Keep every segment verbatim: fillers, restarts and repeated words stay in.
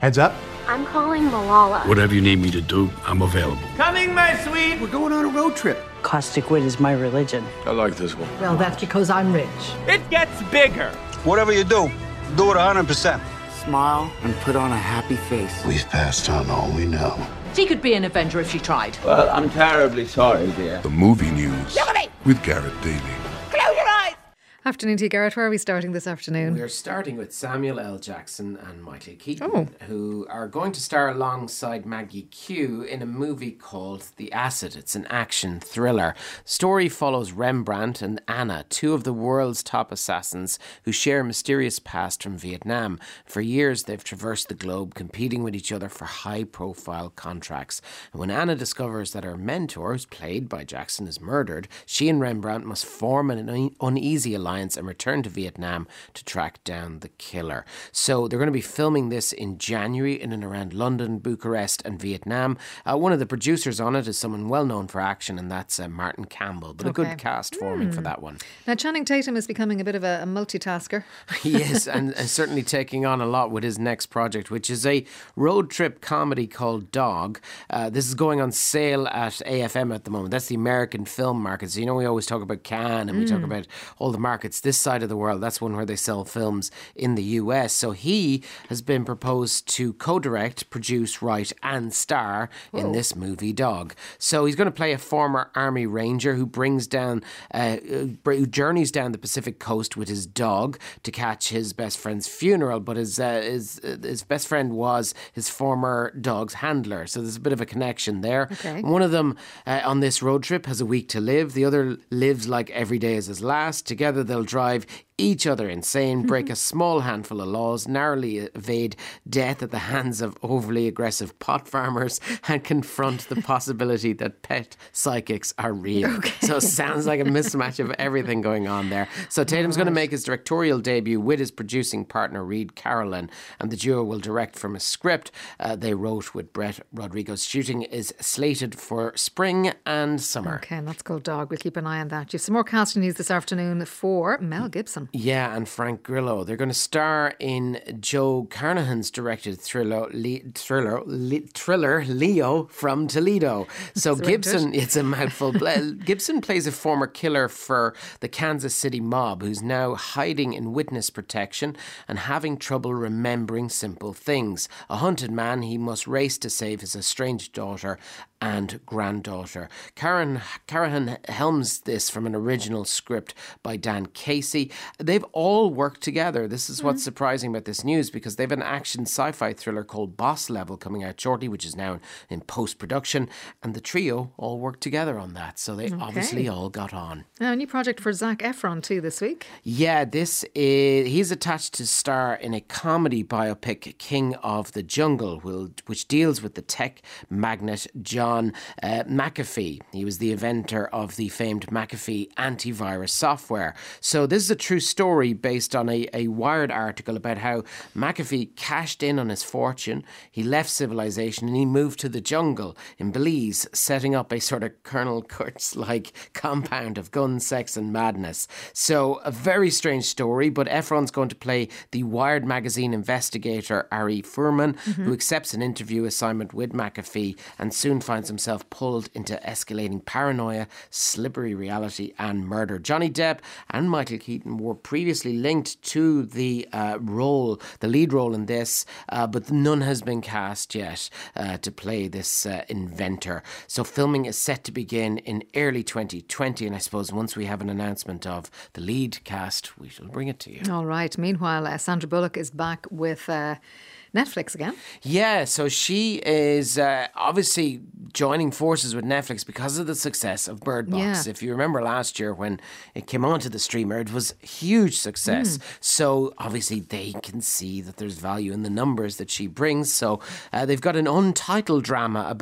Heads up. I'm calling Malala. Whatever you need me to do, I'm available. Coming, my sweet. We're going on a road trip. Caustic wit is my religion. I like this one. Well, that's because I'm rich. It gets bigger. Whatever you do, do it one hundred percent. Smile and put on a happy face. We've passed on all we know. She could be an Avenger if she tried. Well, I'm terribly sorry, dear. The movie news with Garrett Daly. Close your eyes! Afternoon to you, Garrett. Where are we starting this afternoon? We're starting with Samuel L. Jackson and Michael Keaton, oh. who are going to star alongside Maggie Q in a movie called The Acid. It's an action thriller. The story follows Rembrandt and Anna, two of the world's top assassins who share a mysterious past from Vietnam. For years, they've traversed the globe, competing with each other for high-profile contracts. And when Anna discovers that her mentor, who's played by Jackson, is murdered, she and Rembrandt must form an uneasy alliance and return to Vietnam to track down the killer. So they're going to be filming this in January in and around London, Bucharest and Vietnam. Uh, one of the producers on it is someone well known for action, and that's uh, Martin Campbell. But okay. a good cast forming mm. for that one. Now Channing Tatum is becoming a bit of a, a multitasker. He is, and, and certainly taking on a lot with his next project, which is a road trip comedy called Dog. Uh, this is going on sale at A F M at the moment. That's the American film market. So you know we always talk about Cannes and we mm. talk about all the markets. It's this side of the world. That's one where they sell films in the U S. So he has been proposed to co-direct, produce, write and star Whoa. in this movie Dog. So he's going to play a former army ranger who brings down, uh, who journeys down the Pacific coast with his dog to catch his best friend's funeral. But his uh, his his best friend was his former dog's handler. So there's a bit of a connection there. Okay. One of them uh, on this road trip has a week to live. The other lives like every day is his last. Together they'll drive each other insane, break a small handful of laws, narrowly evade death at the hands of overly aggressive pot farmers, and confront the possibility that pet psychics are real. Okay. So it sounds like a mismatch of everything going on there. So Tatum's going to make his directorial debut with his producing partner Reed Carolyn, and the duo will direct from a script uh, they wrote with Brett Rodriguez. Shooting is slated for spring and summer. Okay, and that's called Dog. We'll keep an eye on that. You have some more casting news this afternoon for Mel Gibson. Yeah, and Frank Grillo. They're going to star in Joe Carnahan's directed thriller, Le- thriller, Le- thriller Leo from Toledo. So Gibson, it's a mouthful. Gibson plays a former killer for the Kansas City mob who's now hiding in witness protection and having trouble remembering simple things. A hunted man, he must race to save his estranged daughter and granddaughter. Karen Carahan helms this from an original script by Dan Casey. They've all worked together. This is what's mm. surprising about this news, because they've an action sci-fi thriller called Boss Level coming out shortly, which is now in post-production, and the trio all worked together on that. So they okay. obviously all got on. Now, a new project for Zac Efron too this week. Yeah, this is he's attached to star in a comedy biopic, King of the Jungle, which deals with the tech magnate John John uh, McAfee. He was the inventor of the famed McAfee antivirus software. So this is a true story based on a, a Wired article about how McAfee cashed in on his fortune. He left civilization and he moved to the jungle in Belize, setting up a sort of Colonel Kurtz-like compound of guns, sex and madness. So a very strange story, but Efron's going to play the Wired magazine investigator Ari Furman, mm-hmm. who accepts an interview assignment with McAfee and soon finds himself pulled into escalating paranoia, slippery reality and murder. Johnny Depp and Michael Keaton were previously linked to the uh, role, the lead role in this, uh, but none has been cast yet uh, to play this uh, inventor. So filming is set to begin in early twenty twenty, and I suppose once we have an announcement of the lead cast, we shall bring it to you. All right. Meanwhile, uh, Sandra Bullock is back with Uh Netflix again? Yeah, so she is uh, obviously joining forces with Netflix because of the success of Bird Box. Yeah. If you remember last year when it came onto the streamer, it was a huge success. Mm. So obviously they can see that there's value in the numbers that she brings. So uh, they've got an untitled drama about a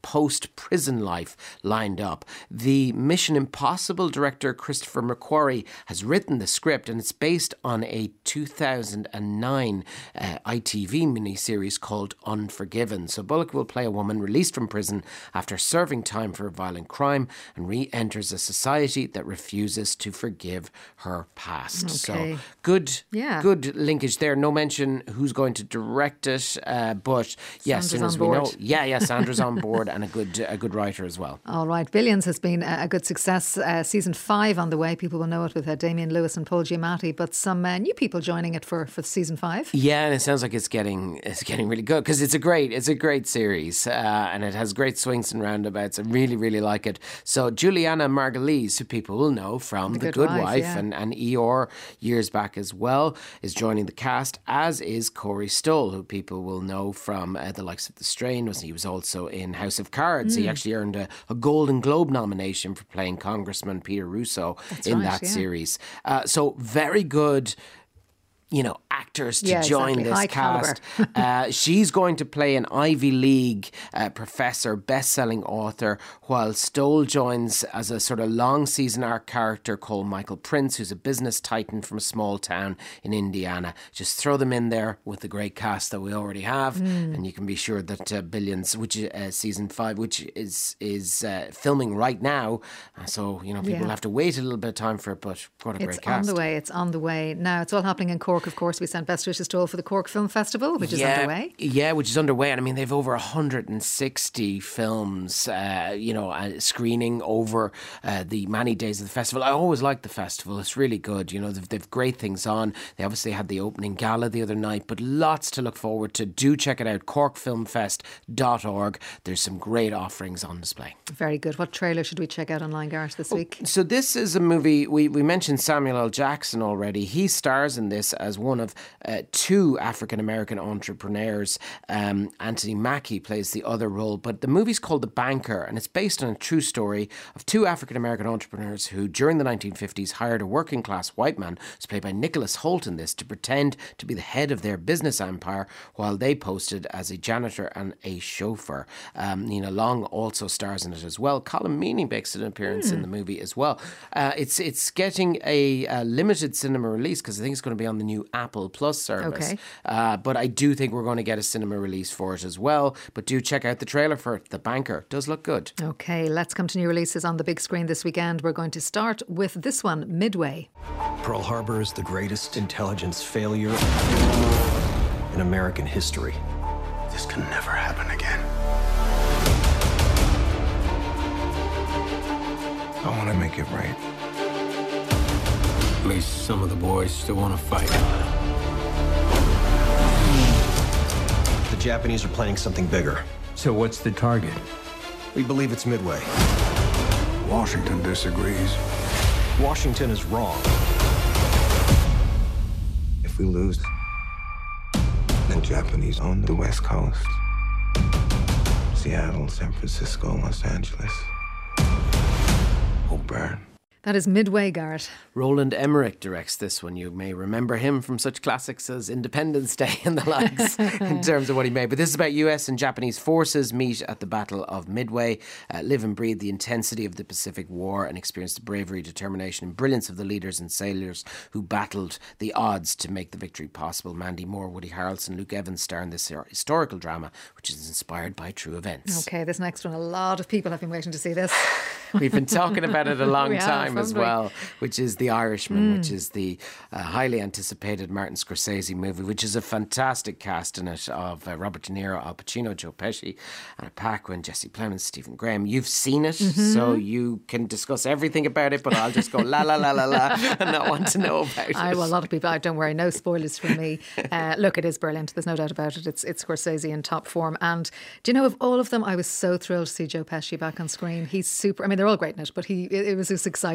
post-prison life lined up. The Mission Impossible director Christopher McQuarrie has written the script, and it's based on a two thousand nine uh, I T V miniseries called Unforgiven. So Bullock will play a woman released from prison after serving time for a violent crime and re-enters a society that refuses to forgive her past. Okay. So good, yeah. good linkage there. No mention who's going to direct it, uh, but yes, as soon as we know, yeah, yeah, Sandra's on board and a good, a good writer as well. All right, Billions has been a good success. Uh, season five on the way. People will know it with uh, Damian Lewis and Paul Giamatti, but some uh, new people joining it for, for season five. Yeah, and it sounds like it's getting it's getting really good because it's a great it's a great series uh, and it has great swings and roundabouts. I really really like it. So Juliana Margulies, who people will know from The, the Good, Good Wife, Wife yeah. and and Eeyore years back as well, is joining the cast, as is Corey Stoll, who people will know from uh, the likes of The Strain. He was also in House of Cards. Mm. He actually earned a, a Golden Globe nomination for playing Congressman Peter Russo That's in right, that yeah. series. Uh, so very good, you know, actors to yeah, join exactly. this High cast. uh, she's going to play an Ivy League uh, professor, best-selling author, while Stoll joins as a sort of long season arc character called Michael Prince, who's a business titan from a small town in Indiana. Just throw them in there with the great cast that we already have, mm. and you can be sure that uh, Billions, which is uh, season five, which is is uh, filming right now, uh, so you know people yeah. have to wait a little bit of time for it. But what a it's great cast! It's on the way. It's on the way now. It's all happening in Cork. Of course, we sent best wishes to all for the Cork Film Festival, which is yeah, underway. Yeah, which is underway. And I mean, they've over one hundred sixty films, uh, you know, uh, screening over uh, the many days of the festival. I always like the festival. It's really good. You know, they've, they've great things on. They obviously had the opening gala the other night, but lots to look forward to. Do check it out, cork film fest dot org. There's some great offerings on display. Very good. What trailer should we check out online, Gareth, this week? Oh, so this is a movie, we, we mentioned Samuel L. Jackson already. He stars in this as one of uh, two African-American entrepreneurs. Um, Anthony Mackie plays the other role, but the movie's called The Banker, and it's based on a true story of two African-American entrepreneurs who, during the nineteen fifties, hired a working-class white man, who's played by Nicholas Hoult in this, to pretend to be the head of their business empire while they posted as a janitor and a chauffeur. Um, Nina Long also stars in it as well. Colin Meaney makes an appearance mm. in the movie as well. Uh, it's it's getting a, a limited cinema release because I think it's going to be on the new Apple Plus service. Okay. Uh, but I do think we're going to get a cinema release for it as well. But do check out the trailer for it. The Banker. It does look good. Okay, let's come to new releases on the big screen this weekend. We're going to start with this one, Midway. Pearl Harbor is the greatest intelligence failure in American history. This can never happen again. I want to make it right. At least some of the boys still want to fight. The Japanese are planning something bigger. So what's the target? We believe it's Midway. Washington disagrees. Washington is wrong. If we lose, the Japanese own the West Coast. Seattle, San Francisco, Los Angeles will burn. That is Midway, Garrett. Roland Emmerich directs this one. You may remember him from such classics as Independence Day and the likes in terms of what he made. But this is about U S and Japanese forces meet at the Battle of Midway, uh, live and breathe the intensity of the Pacific War and experience the bravery, determination and brilliance of the leaders and sailors who battled the odds to make the victory possible. Mandy Moore, Woody Harrelson, Luke Evans star in this historical drama, which is inspired by true events. Okay, this next one, a lot of people have been waiting to see this. We've been talking about it a long time have, as well, which is The Irishman, mm. which is the uh, highly anticipated Martin Scorsese movie, which is a fantastic cast in it of uh, Robert De Niro, Al Pacino, Joe Pesci, Anna Paquin, Jesse Plemons, Stephen Graham. You've seen it, mm-hmm. so you can discuss everything about it, but I'll just go la la la la la and not want to know about it. I, well, a lot of people, I don't worry, no spoilers from me. Uh, look, it is brilliant. There's no doubt about it. It's, it's Scorsese in top form. And do you know, of all of them, I was so thrilled to see Joe Pesci back on screen. He's super. I mean, they're all great in it, but he it, it was just exciting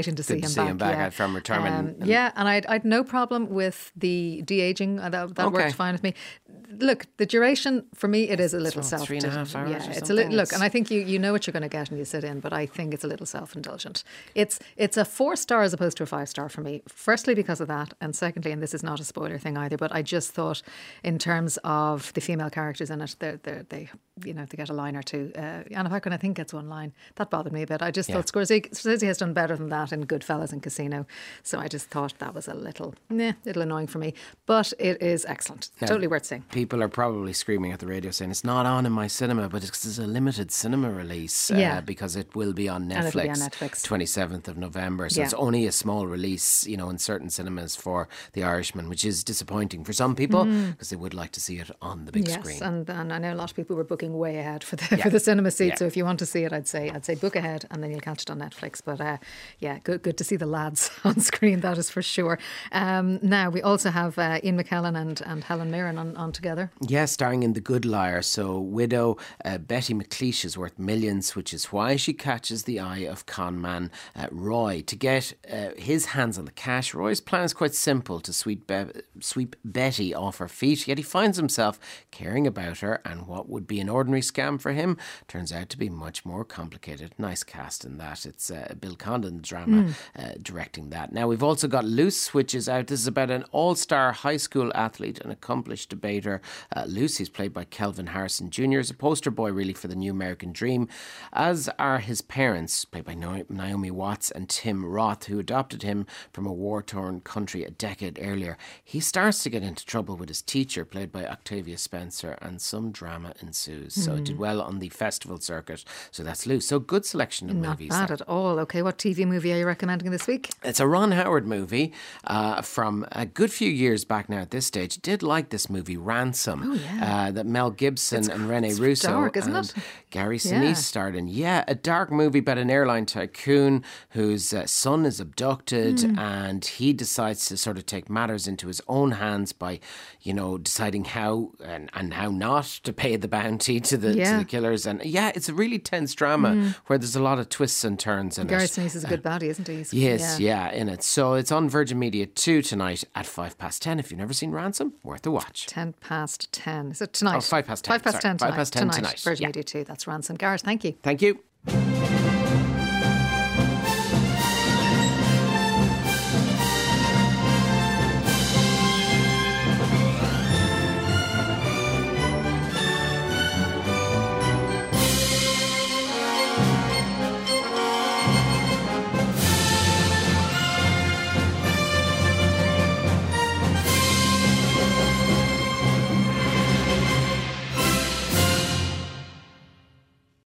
exciting to see Good him to see back. him back yeah. uh, from retirement. Um, And- yeah, and I'd, I'd no problem with the de-aging. Uh, that that Okay. worked fine with me. Look, the duration, for me, it is a little It's self three and a half hours Yeah, or it's a something. little, look, It's- and I think you, you know what you're going to get and you sit in, but I think it's a little self-indulgent. It's it's a four star as opposed to a five star for me. Firstly, because of that, and secondly, and this is not a spoiler thing either, but I just thought in terms of the female characters in it, they're, they're, they you know, they get a line or two. Uh, Anna Paquin, I think, gets one line. That bothered me a bit. I just Yeah. thought Scorsese, Scorsese has done better than that in Goodfellas and Casino. So I just thought that was a little, nah, little annoying for me. But it is excellent. Now, Totally worth seeing. People are probably screaming at the radio saying it's not on in my cinema, but it's, it's a limited cinema release uh, Yeah. because it will be on And it'll Netflix, be on Netflix. twenty-seventh of November. So Yeah. it's only a small release, you know, in certain cinemas for The Irishman, which is disappointing for some people because they would like to see it on the big Mm. Yes, screen. and, and I know a lot of people were booking way ahead for the Yeah. for the cinema seat. Yeah. So if you want to see it, I'd say I'd say book ahead, and then you'll catch it on Netflix. But uh, yeah, good good to see the lads on screen. That is for sure. Um, now we also have uh, Ian McKellen and, and Helen Mirren on, on together. Yeah, starring in The Good Liar. So, widow uh, Betty McLeish is worth millions, which is why she catches the eye of con man uh, Roy. To get uh, his hands on the cash, Roy's plan is quite simple: to sweep, Be- sweep Betty off her feet. Yet he finds himself caring about her, and what would be an ordinary scam for him turns out to be much more complicated. Nice cast in that. It's uh, Bill Condon drama Mm. uh, directing that. Now, we've also got Luce, which is out. This is about an all-star high school athlete, an accomplished debater. Uh, Luce, he's played by Kelvin Harrison Junior, is a poster boy really for the new American dream, as are his parents, played by No- Naomi Watts and Tim Roth, who adopted him from a war-torn country a decade earlier. He starts to get into trouble with his teacher, played by Octavia Spencer, and some drama ensues. So it Mm. did well on the festival circuit. So that's Luce. So good selection of Not movies. bad there. at all. Okay, what T V movie are you recommending this week? It's a Ron Howard movie uh, from a good few years back now at this stage. Did like this movie, Ransom, Oh, yeah. uh, that Mel Gibson It's- and Rene it's Russo dark, isn't and it? Gary Yeah. Sinise starred in. Yeah, a dark movie about an airline tycoon whose uh, son is abducted Mm. and he decides to sort of take matters into his own hands by, you know, deciding how and, and how not to pay the bounty to the, Yeah. to the killers. And yeah, it's a really tense drama Mm. where there's a lot of twists and turns in Gary it. Sinise is a good baddie, isn't he? He's- Yes, yeah. in it. So it's on Virgin Media two tonight at five past ten. If you've never seen Ransom, worth a watch. Ten past ten. Is it tonight? Oh, five past ten, Five past sorry. ten Five tonight. past ten tonight, Virgin yeah. Media two. That's Ransom. Gareth, thank you. Thank you.